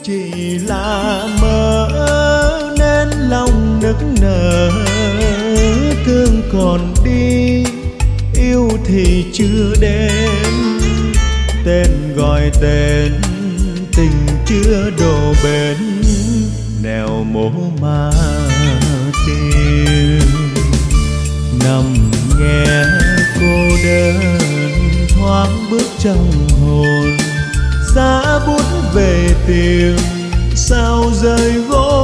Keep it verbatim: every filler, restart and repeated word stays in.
chỉ là mơ nên lòng nức nở, thương còn đi yêu thì chưa đến, tên gọi tên tình chưa đổ bến, nẻo mố mà tìm. Nằm nghe cô đơn thoáng bước trong hồn, giá bút về tìm sao rơi gỗ